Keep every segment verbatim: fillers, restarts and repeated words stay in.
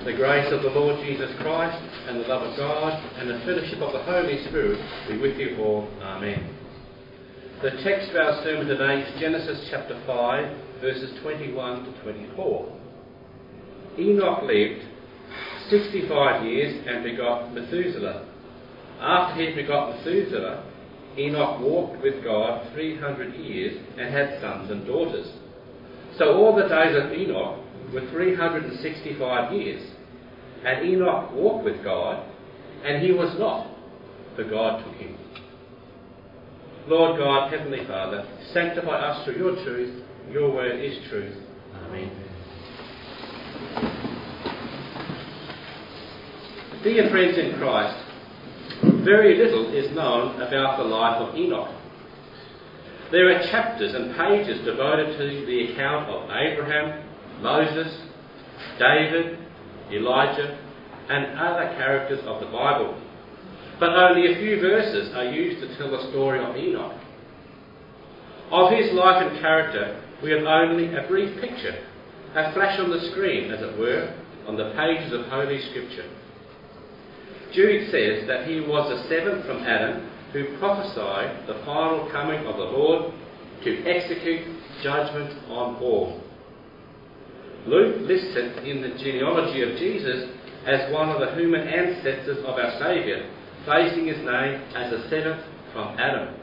The grace of the Lord Jesus Christ and the love of God and the fellowship of the Holy Spirit be with you all. Amen. The text for our sermon today is Genesis chapter five, verses twenty-one to twenty-four. Enoch lived sixty-five years and begot Methuselah. After he begot Methuselah, Enoch walked with God three hundred years and had sons and daughters. So all the days of Enoch were three hundred sixty-five years. And Enoch walked with God, and he was not, for God took him. Lord God, Heavenly Father, sanctify us through your truth. Your word is truth. Amen. Dear friends in Christ, very little is known about the life of Enoch. There are chapters and pages devoted to the account of Abraham, Moses, David, Elijah, and other characters of the Bible. But only a few verses are used to tell the story of Enoch. Of his life and character, we have only a brief picture, a flash on the screen, as it were, on the pages of Holy Scripture. Jude says that he was the seventh from Adam who prophesied the final coming of the Lord to execute judgment on all. Luke lists it in the genealogy of Jesus as one of the human ancestors of our Saviour, placing his name as the seventh from Adam.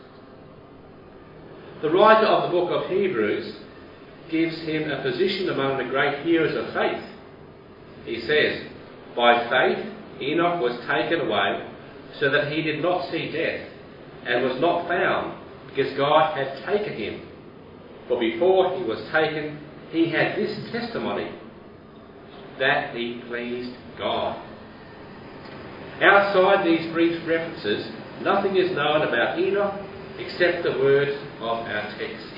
The writer of the book of Hebrews gives him a position among the great heroes of faith. He says, "By faith Enoch was taken away so that he did not see death, and was not found, because God had taken him. For before he was taken, he had this testimony, that he pleased God." Outside these brief references, nothing is known about Enoch except the words of our text.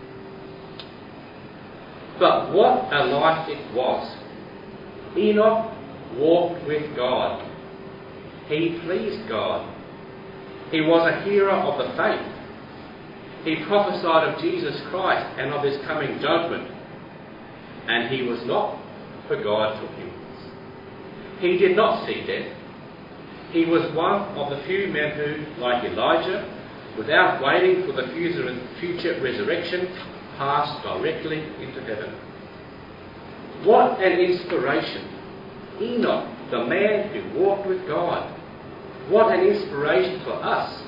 But what a life it was! Enoch walked with God. He pleased God. He was a hero of the faith. He prophesied of Jesus Christ and of his coming judgment. And he was not, for God took him. He did not see death. He was one of the few men who, like Elijah, without waiting for the future resurrection, passed directly into heaven. What an inspiration! Enoch, the man who walked with God. What an inspiration for us.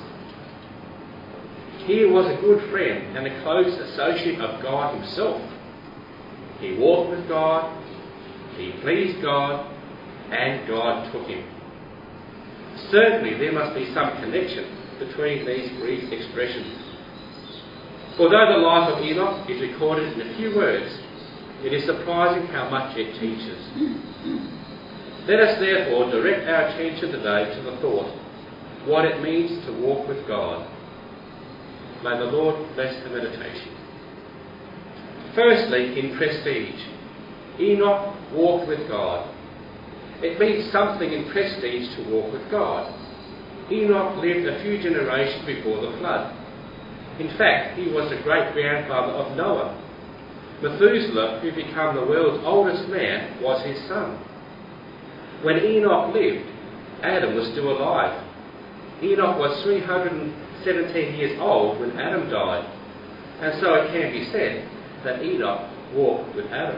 He was a good friend and a close associate of God himself. He walked with God, he pleased God, and God took him. Certainly there must be some connection between these brief expressions. Although the life of Enoch is recorded in a few words, it is surprising how much it teaches. Let us therefore direct our attention today to the thought, what it means to walk with God. May the Lord bless the meditation. Firstly, in prestige, Enoch walked with God. It means something in prestige to walk with God. Enoch lived a few generations before the flood. In fact, he was the great-grandfather of Noah. Methuselah, who became the world's oldest man, was his son. When Enoch lived, Adam was still alive. Enoch was three hundred seventeen years old when Adam died, and so it can be said that Enoch walked with Adam.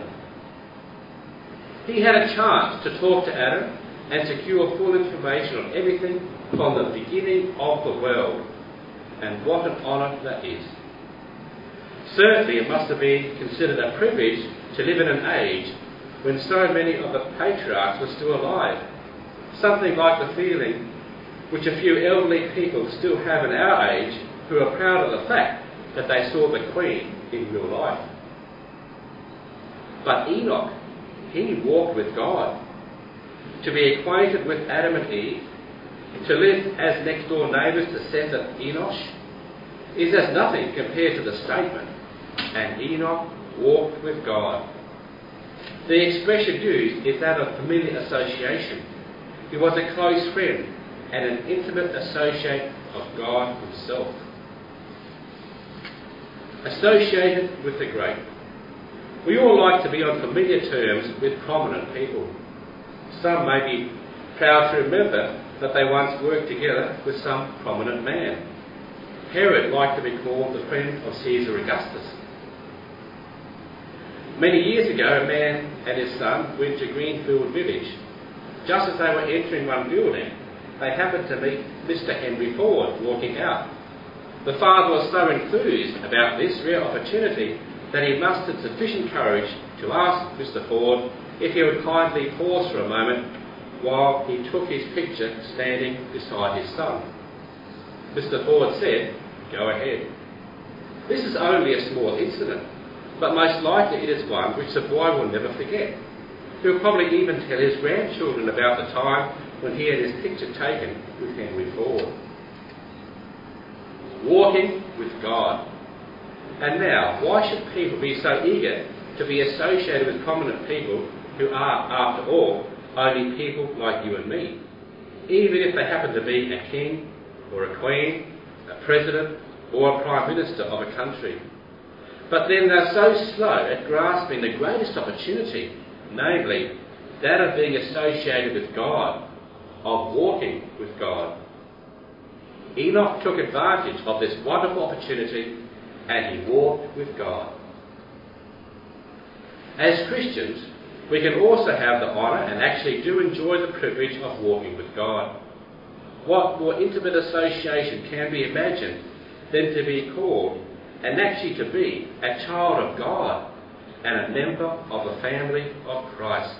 He had a chance to talk to Adam and secure full information on everything from the beginning of the world, and what an honour that is. Certainly it must have been considered a privilege to live in an age when so many of the patriarchs were still alive, something like the feeling which a few elderly people still have in our age who are proud of the fact that they saw the Queen in real life. But Enoch, he walked with God. To be acquainted with Adam and Eve, to live as next door neighbours to Seth and Enosh, is as nothing compared to the statement, and Enoch walked with God. The expression used is that of familiar association. He was a close friend and an intimate associate of God himself. Associated with the great. We all like to be on familiar terms with prominent people. Some may be proud to remember that they once worked together with some prominent man. Herod liked to be called the friend of Caesar Augustus. Many years ago, a man and his son went to Greenfield Village. Just as they were entering one building, they happened to meet Mister Henry Ford walking out. The father was so enthused about this rare opportunity that he mustered sufficient courage to ask Mister Ford if he would kindly pause for a moment while he took his picture standing beside his son. Mister Ford said, "Go ahead." This is only a small incident, but most likely it is one which the boy will never forget. He will probably even tell his grandchildren about the time when he had his picture taken with Henry Ford. Walking with God. And now, why should people be so eager to be associated with prominent people who are, after all, only people like you and me, even if they happen to be a king or a queen, a president or a prime minister of a country? But then they're so slow at grasping the greatest opportunity, namely that of being associated with God, of walking with God. Enoch took advantage of this wonderful opportunity and he walked with God. As Christians, we can also have the honour and actually do enjoy the privilege of walking with God. What more intimate association can be imagined than to be called and actually to be a child of God and a member of the family of Christ?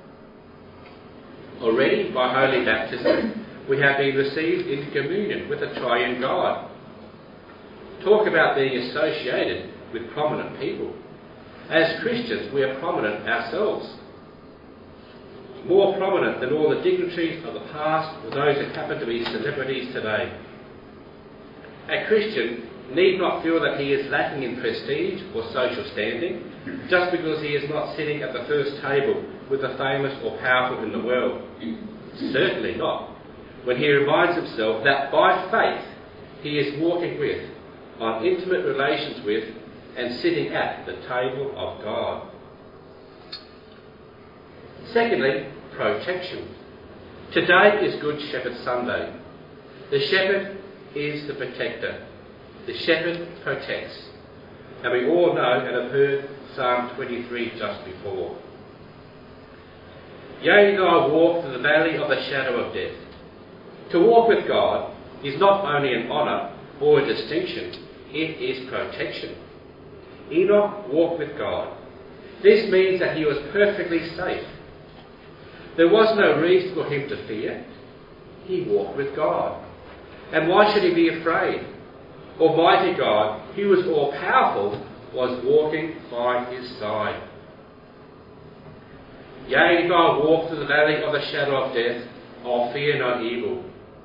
Already by holy baptism, we have been received into communion with the triune God. Talk about being associated with prominent people. As Christians, we are prominent ourselves. More prominent than all the dignitaries of the past or those who happen to be celebrities today. A Christian need not feel that he is lacking in prestige or social standing just because he is not sitting at the first table with the famous or powerful in the world. Certainly not, when he reminds himself that by faith he is walking with, on intimate relations with, and sitting at the table of God. Secondly, protection. Today is Good Shepherd Sunday. The shepherd is the protector. The shepherd protects. And we all know and have heard Psalm twenty-three just before. Yea, though I walk through the valley of the shadow of death. To walk with God is not only an honour or a distinction, it is protection. Enoch walked with God. This means that he was perfectly safe. There was no reason for him to fear. He walked with God. And why should he be afraid? Almighty God, who was all-powerful, was walking by his side. Yea, if I walk through the valley of the shadow of death, I'll fear no evil.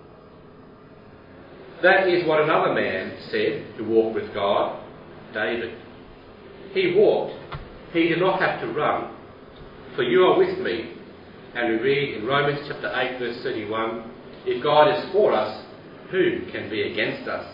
That is what another man said who walked with God, David. He walked. He did not have to run. For you are with me. And we read in Romans chapter eight verse thirty-one, if God is for us, who can be against us?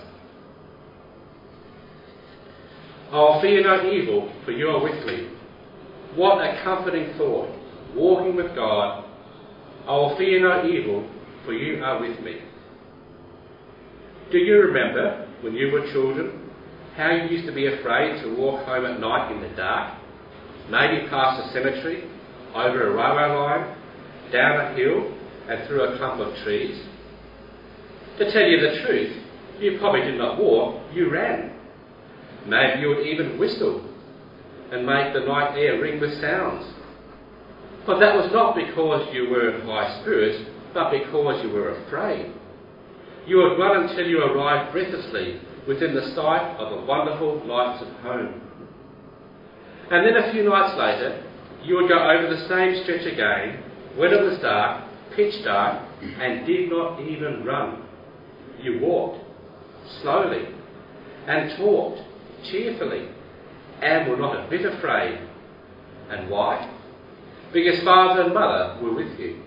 I'll fear no evil, for you are with me. What a comforting thought, walking with God. I will fear no evil, for you are with me. Do you remember, when you were children, how you used to be afraid to walk home at night in the dark, maybe past a cemetery, over a railway line, down a hill, and through a clump of trees? To tell you the truth, you probably did not walk, you ran. Maybe you would even whistle and make the night air ring with sounds. But that was not because you were in high spirits, but because you were afraid. You would run until you arrived breathlessly within the sight of the wonderful lights of home. And then a few nights later, you would go over the same stretch again, when it was dark, pitch dark, and did not even run. You walked slowly and talked cheerfully and were not a bit afraid. And why? Because father and mother were with you.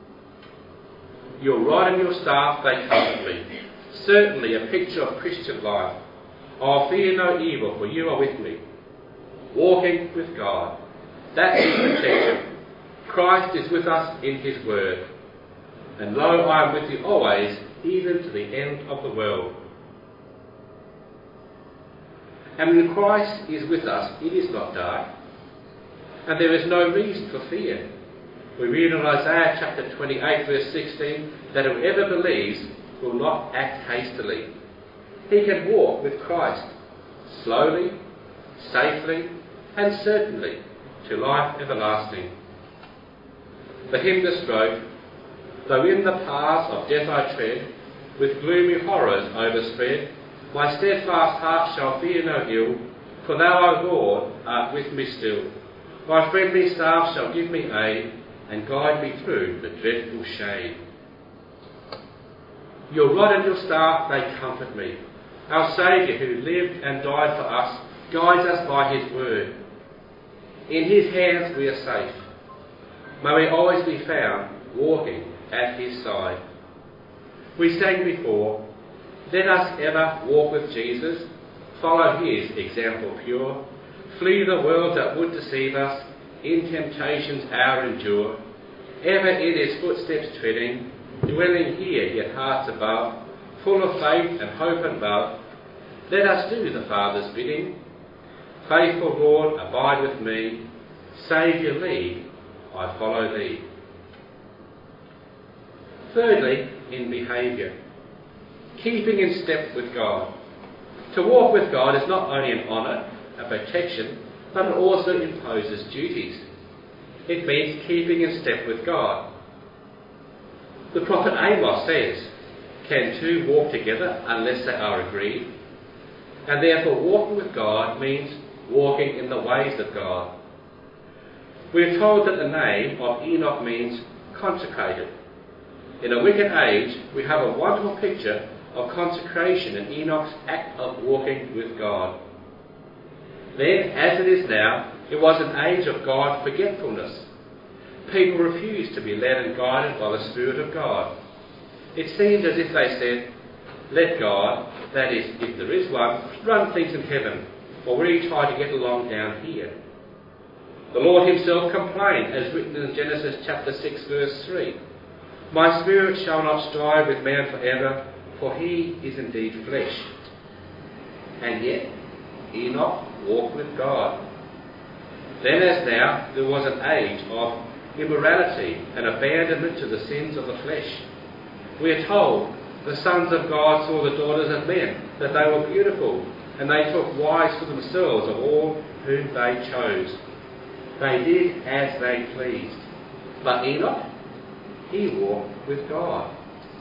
Your rod and your staff, they comfort me. Certainly a picture of Christian life. I'll fear no evil, for you are with me. Walking with God. That is protection. Christ is with us in his word. And lo, I am with you always, even to the end of the world. And when Christ is with us, it is not dark, and there is no reason for fear. We read in Isaiah chapter twenty-eight, verse sixteen, that whoever believes will not act hastily. He can walk with Christ, slowly, safely, and certainly, to life everlasting. The hymnist wrote, though in the paths of death I tread, with gloomy horrors overspread, my steadfast heart shall fear no ill, for thou, O Lord, art with me still. My friendly staff shall give me aid, and guide me through the dreadful shade. Your rod and your staff, they comfort me. Our Saviour, who lived and died for us, guides us by his word. In his hands we are safe. May we always be found walking at his side. We sang before, let us ever walk with Jesus, follow his example pure, flee the world that would deceive us, in temptation's hour endure, ever in his footsteps treading, dwelling here yet hearts above, full of faith and hope and love. Let us do the Father's bidding. Faithful Lord, abide with me. Saviour, lead, I follow thee. Thirdly, in behaviour, keeping in step with God. To walk with God is not only an honour, a protection, but it also imposes duties. It means keeping in step with God. The prophet Amos says, can two walk together unless they are agreed? And therefore walking with God means walking in the ways of God. We are told that the name of Enoch means consecrated. In a wicked age, we have a wonderful picture of consecration in Enoch's act of walking with God. Then, as it is now, it was an age of God forgetfulness. People refused to be led and guided by the Spirit of God. It seemed as if they said, let God, that is, if there is one, run things in heaven, or we try to get along down here. The Lord himself complained, as written in Genesis chapter six, verse three, my spirit shall not strive with man forever, for he is indeed flesh. And yet, Enoch walked with God. Then as now, there was an age of immorality and abandonment to the sins of the flesh. We are told the sons of God saw the daughters of men, that they were beautiful, and they took wives for themselves of all whom they chose. They did as they pleased. But Enoch, he walked with God.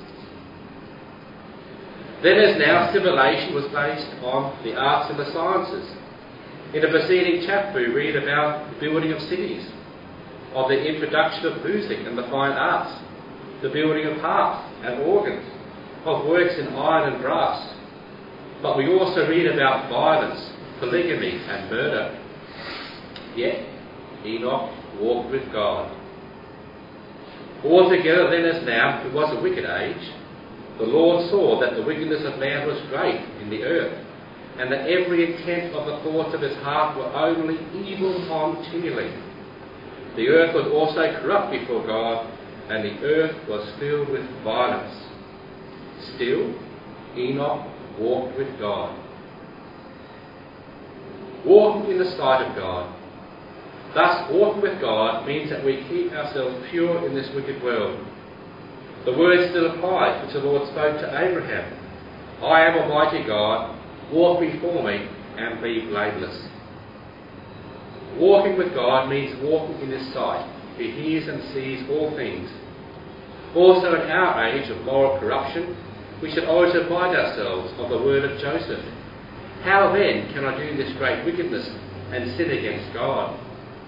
Then as now, civilization was based on the arts and the sciences. In the preceding chapter, we read about the building of cities, of the introduction of music and the fine arts, the building of harps and organs, of works in iron and brass. But we also read about violence, polygamy and murder. Yet Enoch walked with God. Altogether then as now, it was a wicked age. The Lord saw that the wickedness of man was great in the earth, and that every intent of the thoughts of his heart were only evil continually. The earth was also corrupt before God, and the earth was filled with violence. Still, Enoch walked with God. Walking in the sight of God. Thus, walking with God means that we keep ourselves pure in this wicked world. The word still applies which the Lord spoke to Abraham. I am Almighty God, walk before me and be blameless. Walking with God means walking in his sight, who hears and sees all things. Also in our age of moral corruption, we should always remind ourselves of the word of Joseph. How then can I do this great wickedness and sin against God?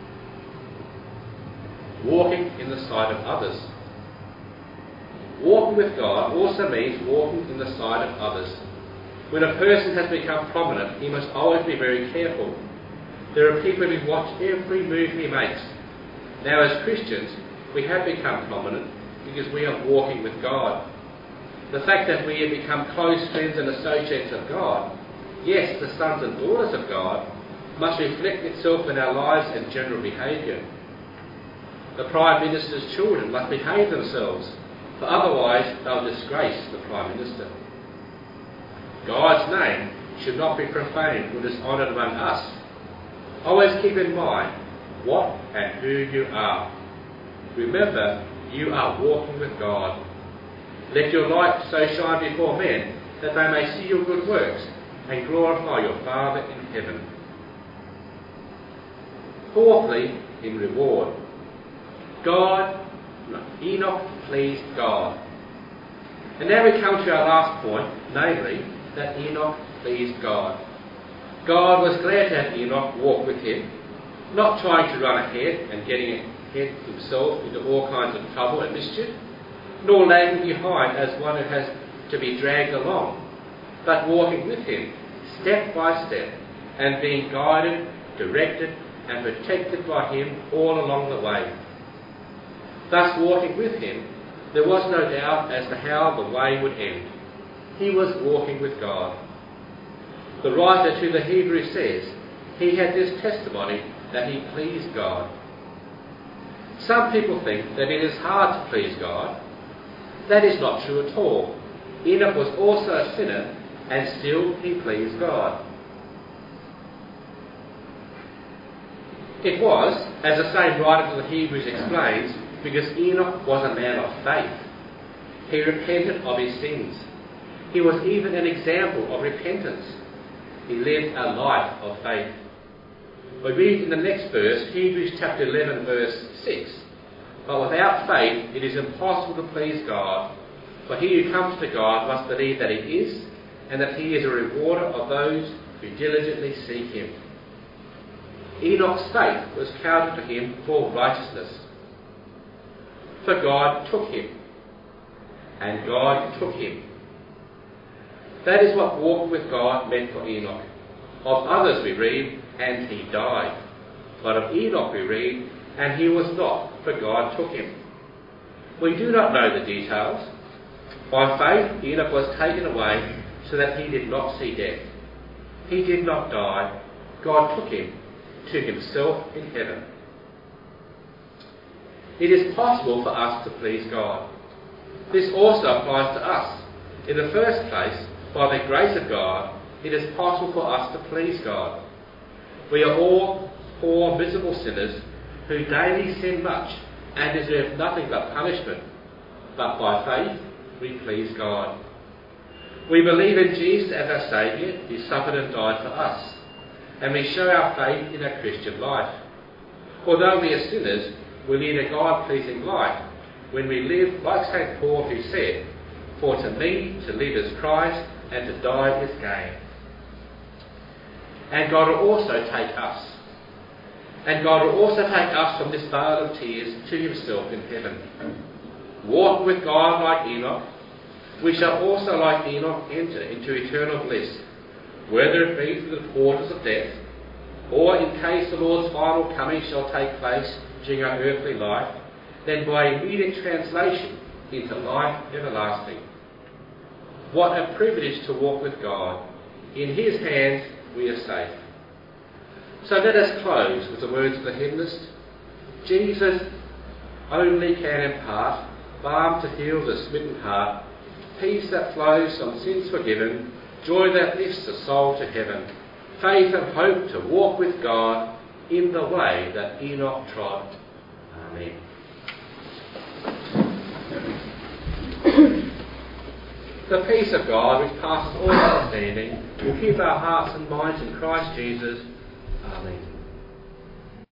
Walking in the sight of others. Walking with God also means walking in the sight of others. When a person has become prominent, he must always be very careful. There are people who watch every move he makes. Now as Christians, we have become prominent because we are walking with God. The fact that we have become close friends and associates of God, yes, the sons and daughters of God, must reflect itself in our lives and general behaviour. The Prime Minister's children must behave themselves, for otherwise they'll disgrace the Prime Minister. God's name should not be profaned or dishonoured among us. Always keep in mind what and who you are. Remember, you are walking with God. Let your light so shine before men that they may see your good works and glorify your Father in heaven. Fourthly, in reward. God, Enoch pleased God. And now we come to our last point, namely, that Enoch pleased God. God was glad to have Enoch walk with him, not trying to run ahead and getting ahead himself into all kinds of trouble and mischief, nor lagging behind as one who has to be dragged along, but walking with him, step by step, and being guided, directed, and protected by him all along the way. Thus, walking with him, there was no doubt as to how the way would end. He was walking with God. The writer to the Hebrews says he had this testimony that he pleased God. Some people think that it is hard to please God. That is not true at all. Enoch was also a sinner, and still he pleased God. It was, as the same writer to the Hebrews explains, because Enoch was a man of faith. He repented of his sins. He was even an example of repentance. He lived a life of faith. We read in the next verse, Hebrews chapter eleven, verse six, "But without faith it is impossible to please God, for he who comes to God must believe that he is, and that he is a rewarder of those who diligently seek him." Enoch's faith was counted to him for righteousness. For God took him, and God took him. That is what walking with God meant for Enoch. Of others we read, and he died. But of Enoch we read, and he was not, for God took him. We do not know the details. By faith Enoch was taken away so that he did not see death. He did not die. God took him to himself in heaven. It is possible for us to please God. This also applies to us. In the first place, by the grace of God, it is possible for us to please God. We are all poor, miserable sinners who daily sin much and deserve nothing but punishment. But by faith, we please God. We believe in Jesus as our Saviour, who suffered and died for us, and we show our faith in our Christian life. Although we are sinners, we lead a God-pleasing life when we live like Saint Paul, who said, "For to me to live is Christ, and to die is gain." And God will also take us. And God will also take us from this vale of tears to himself in heaven. Walk with God like Enoch. We shall also, like Enoch, enter into eternal bliss, whether it be through the portals of death, or in case the Lord's final coming shall take place during our earthly life, then by immediate translation into life everlasting. What a privilege to walk with God. In his hands we are safe. So let us close with the words of the hymnist. Jesus only can impart balm to heal the smitten heart, peace that flows from sins forgiven, joy that lifts the soul to heaven, faith and hope to walk with God in the way that Enoch trod. Amen. The peace of God, which passes all understanding, will keep our hearts and minds in Christ Jesus. Amen.